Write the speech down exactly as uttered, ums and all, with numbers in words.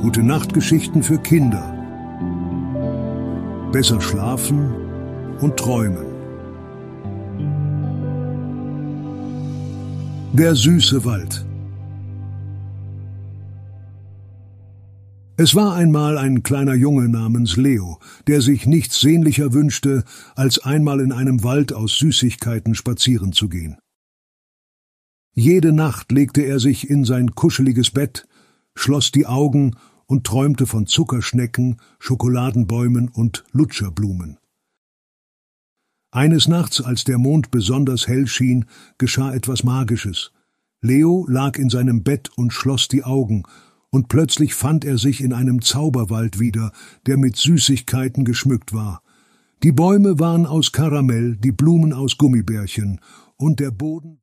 Gute Nachtgeschichten für Kinder. Besser schlafen und träumen. Der süße Wald. Es war einmal ein kleiner Junge namens Leo, der sich nichts sehnlicher wünschte, als einmal in einem Wald aus Süßigkeiten spazieren zu gehen. Jede Nacht legte er sich in sein kuscheliges Bett, schloss die Augen und träumte von Zuckerschnecken, Schokoladenbäumen und Lutscherblumen. Eines Nachts, als der Mond besonders hell schien, geschah etwas Magisches. Leo lag in seinem Bett und schloss die Augen, und plötzlich fand er sich in einem Zauberwald wieder, der mit Süßigkeiten geschmückt war. Die Bäume waren aus Karamell, die Blumen aus Gummibärchen, und der Boden